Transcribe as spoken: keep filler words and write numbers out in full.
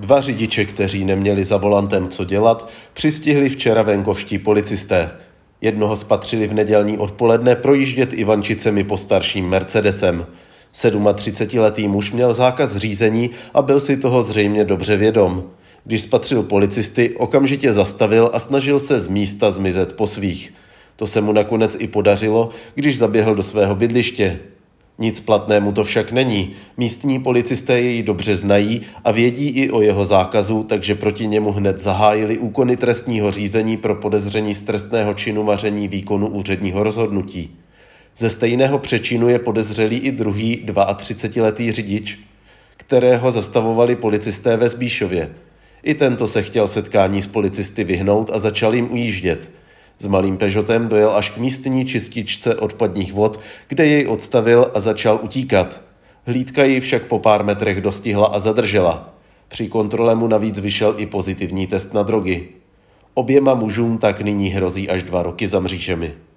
Dva řidiče, kteří neměli za volantem co dělat, přistihli včera venkovští policisté. Jednoho spatřili v nedělní odpoledne projíždět Ivančicemi postarším Mercedesem. sedmadvacetiletý muž měl zákaz řízení a byl si toho zřejmě dobře vědom. Když spatřil policisty, okamžitě zastavil a snažil se z místa zmizet po svých. To se mu nakonec i podařilo, když zaběhl do svého bydliště. Nic platnému to však není. Místní policisté jej dobře znají a vědí i o jeho zákazu, takže proti němu hned zahájili úkony trestního řízení pro podezření z trestného činu maření výkonu úředního rozhodnutí. Ze stejného přečinu je podezřelý i druhý třicetiletý řidič, kterého zastavovali policisté ve Zbíšově. I tento se chtěl setkání s policisty vyhnout a začal jim ujíždět. S malým Peugeotem dojel až k místní čističce odpadních vod, kde jej odstavil a začal utíkat. Hlídka ji však po pár metrech dostihla a zadržela. Při kontrole mu navíc vyšel i pozitivní test na drogy. Oběma mužům tak nyní hrozí až dva roky za mřížemi.